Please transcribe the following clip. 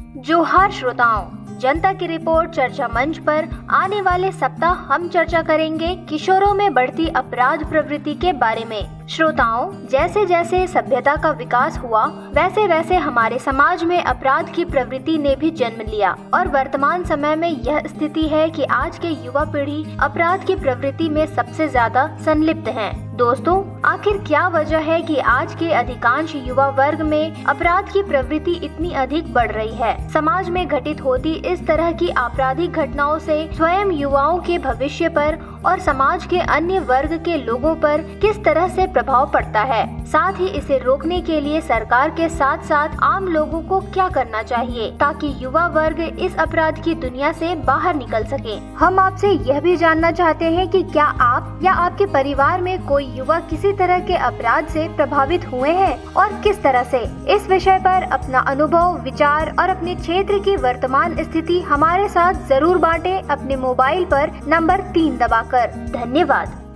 जोहार श्रोताओं, जनता की रिपोर्ट चर्चा मंच पर आने वाले सप्ताह हम चर्चा करेंगे किशोरों में बढ़ती अपराध प्रवृत्ति के बारे में। श्रोताओं, जैसे जैसे सभ्यता का विकास हुआ वैसे वैसे हमारे समाज में अपराध की प्रवृत्ति ने भी जन्म लिया और वर्तमान समय में यह स्थिति है कि आज के युवा पीढ़ी अपराध की प्रवृत्ति में सबसे ज्यादा संलिप्त है। दोस्तों, आखिर क्या वजह है कि आज के अधिकांश युवा वर्ग में अपराध की प्रवृत्ति इतनी अधिक बढ़ रही है? समाज में घटित होती इस तरह की आपराधिक घटनाओं से स्वयं युवाओं के भविष्य पर और समाज के अन्य वर्ग के लोगों पर किस तरह से प्रभाव पड़ता है? साथ ही इसे रोकने के लिए सरकार के साथ साथ आम लोगों को क्या करना चाहिए ताकि युवा वर्ग इस अपराध की दुनिया से बाहर निकल सके? हम आपसे यह भी जानना चाहते हैं कि क्या आप या आपके परिवार में कोई युवा किसी तरह के अपराध से प्रभावित हुए हैं और किस तरह से? इस विषय पर अपना अनुभव, विचार और अपने क्षेत्र की वर्तमान स्थिति हमारे साथ जरूर बांटें अपने मोबाइल पर नंबर 3 दबाकर। धन्यवाद।